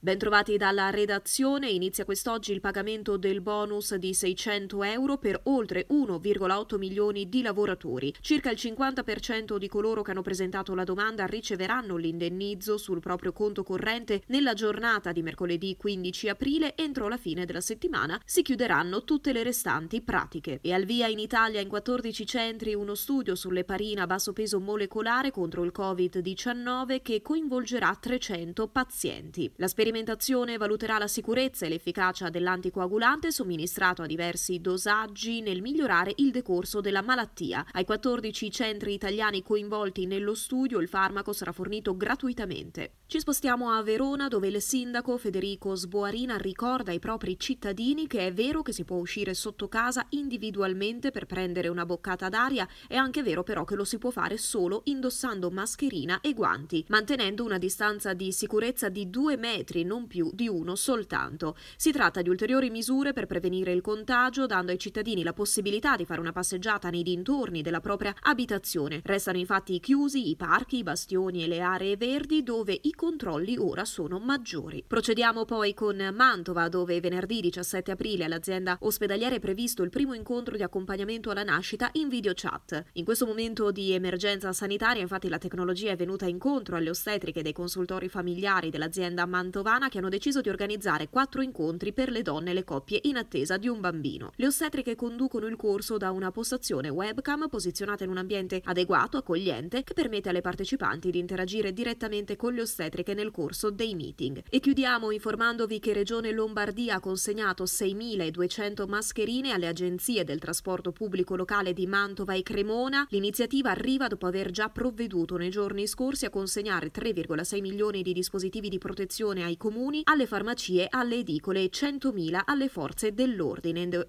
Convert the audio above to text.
Bentrovati dalla redazione, inizia quest'oggi il pagamento del bonus di €600 per oltre 1,8 milioni di lavoratori. Circa il 50% di coloro che hanno presentato la domanda riceveranno l'indennizzo sul proprio conto corrente nella giornata di mercoledì 15 aprile. Entro la fine della settimana si chiuderanno tutte le restanti pratiche. E al via in Italia in 14 centri uno studio sull'eparina a basso peso molecolare contro il Covid-19 che coinvolgerà 300 pazienti. La sperimentazione valuterà la sicurezza e l'efficacia dell'anticoagulante somministrato a diversi dosaggi nel migliorare il decorso della malattia. Ai 14 centri italiani coinvolti nello studio il farmaco sarà fornito gratuitamente. Ci spostiamo a Verona, dove il sindaco Federico Sboarina ricorda ai propri cittadini che è vero che si può uscire sotto casa individualmente per prendere una boccata d'aria, è anche vero però che lo si può fare solo indossando mascherina e guanti, mantenendo una distanza di sicurezza di 2 metri, non più di uno soltanto. Si tratta di ulteriori misure per prevenire il contagio, dando ai cittadini la possibilità di fare una passeggiata nei dintorni della propria abitazione. Restano infatti chiusi i parchi, i bastioni e le aree verdi, dove i controlli ora sono maggiori. Procediamo poi con Mantova, dove venerdì 17 aprile all'azienda ospedaliera è previsto il primo incontro di accompagnamento alla nascita in video chat. In questo momento di emergenza sanitaria, infatti, la tecnologia è venuta incontro alle ostetriche e dei consultori familiari dell'azienda mantovana, che hanno deciso di organizzare 4 incontri per le donne e le coppie in attesa di un bambino. Le ostetriche conducono il corso da una postazione webcam posizionata in un ambiente adeguato, accogliente, che permette alle partecipanti di interagire direttamente con le ostetriche nel corso dei meeting. E chiudiamo informandovi che Regione Lombardia ha consegnato 6.200 mascherine alle agenzie del trasporto pubblico locale di Mantova e Cremona. L'iniziativa arriva dopo aver già provveduto nei giorni scorsi a consegnare 3,6 milioni di dispositivi di protezione ai comuni, alle farmacie, alle edicole e 100.000 alle forze dell'ordine.